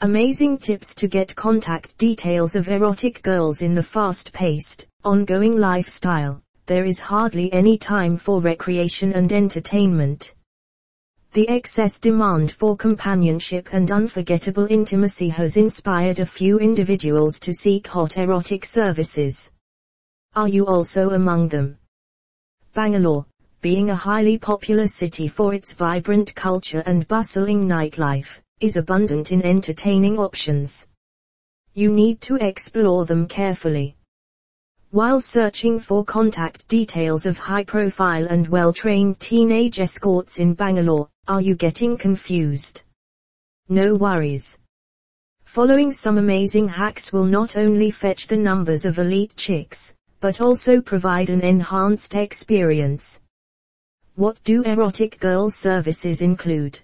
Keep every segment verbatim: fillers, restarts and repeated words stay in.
Amazing tips to get contact details of erotic girls in the fast-paced, ongoing lifestyle. There is hardly any time for recreation and entertainment. The excess demand for companionship and unforgettable intimacy has inspired a few individuals to seek hot erotic services. Are you also among them? Bangalore, being a highly popular city for its vibrant culture and bustling nightlife, is abundant in entertaining options. You need to explore them carefully. While searching for contact details of high-profile and well-trained teenage escorts in Bangalore, are you getting confused? No worries. Following some amazing hacks will not only fetch the numbers of elite chicks, but also provide an enhanced experience. What do erotic girl services include?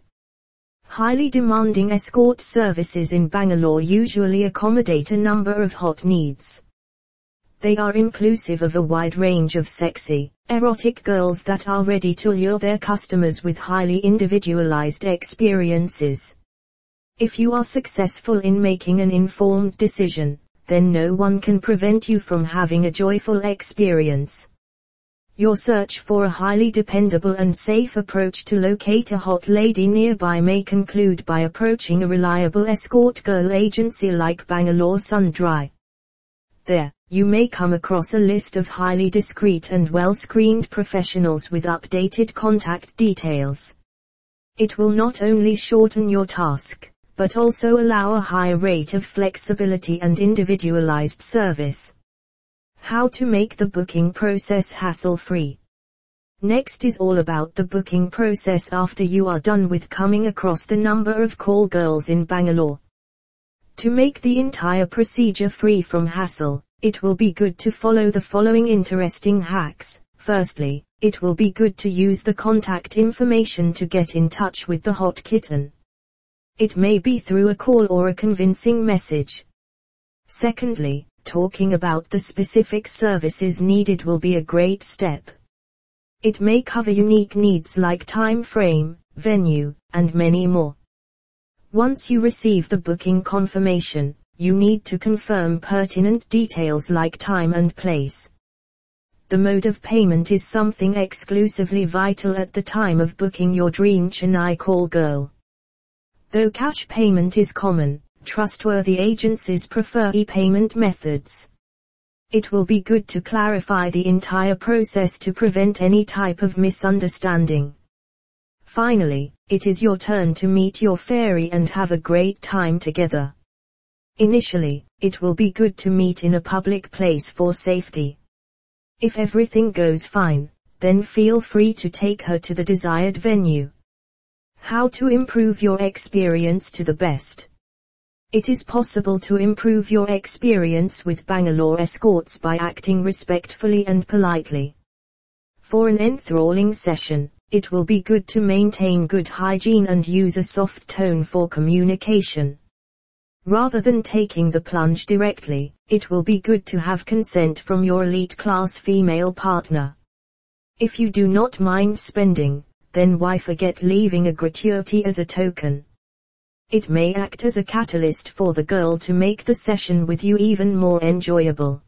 Highly demanding escort services in Bangalore usually accommodate a number of hot needs. They are inclusive of a wide range of sexy, erotic girls that are ready to lure their customers with highly individualized experiences. If you are successful in making an informed decision, then no one can prevent you from having a joyful experience. Your search for a highly dependable and safe approach to locate a hot lady nearby may conclude by approaching a reliable escort girl agency like Bangalore Sundry. There, you may come across a list of highly discreet and well-screened professionals with updated contact details. It will not only shorten your task, but also allow a higher rate of flexibility and individualized service. How to make the booking process hassle-free. Next is all about the booking process after you are done with coming across the number of call girls in Bangalore. To make the entire procedure free from hassle, it will be good to follow the following interesting hacks. Firstly, it will be good to use the contact information to get in touch with the hot kitten. It may be through a call or a convincing message. Secondly, talking about the specific services needed will be a great step. It may cover unique needs like time frame, venue, and many more. Once you receive the booking confirmation, you need to confirm pertinent details like time and place. The mode of payment is something exclusively vital at the time of booking your dream Chennai call girl. Though cash payment is common, trustworthy agencies prefer e-payment methods. It will be good to clarify the entire process to prevent any type of misunderstanding. Finally, it is your turn to meet your fairy and have a great time together. Initially, it will be good to meet in a public place for safety. If everything goes fine, then feel free to take her to the desired venue. How to improve your experience to the best. It is possible to improve your experience with Bangalore escorts by acting respectfully and politely. For an enthralling session, it will be good to maintain good hygiene and use a soft tone for communication. Rather than taking the plunge directly, it will be good to have consent from your elite class female partner. If you do not mind spending, then why forget leaving a gratuity as a token? It may act as a catalyst for the girl to make the session with you even more enjoyable.